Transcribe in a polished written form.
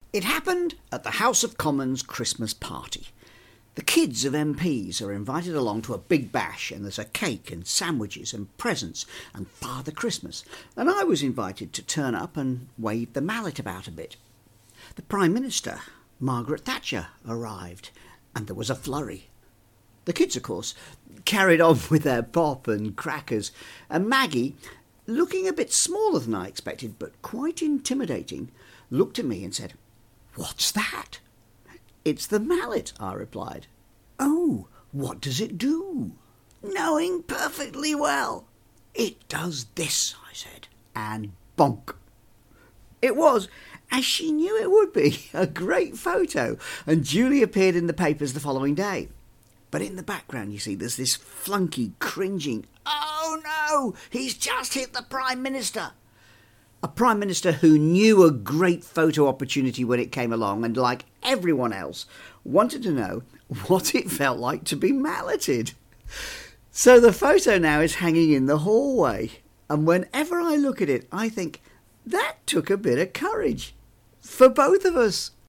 It happened at the House of Commons Christmas party. The kids of MPs are invited along to a big bash, and there's a cake and sandwiches and presents and Father Christmas, and I was invited to turn up and wave the mallet about a bit. The Prime Minister, Margaret Thatcher, arrived, and there was a flurry. The kids, of course, carried on with their pop and crackers, and Maggie, looking a bit smaller than I expected but quite intimidating, looked at me and said, "What's that?" "It's the mallet," I replied. "Oh, what does it do?" "Knowing perfectly well." "It does this," I said, and bonk. It was, as she knew it would be, a great photo, and duly appeared in the papers the following day. But in the background, you see, there's this flunky cringing, "Oh no, he's just hit the Prime Minister." A Prime Minister who knew a great photo opportunity when it came along and, like everyone else, wanted to know what it felt like to be malleted. So the photo now is hanging in the hallway, and whenever I look at it, I think, that took a bit of courage. For both of us.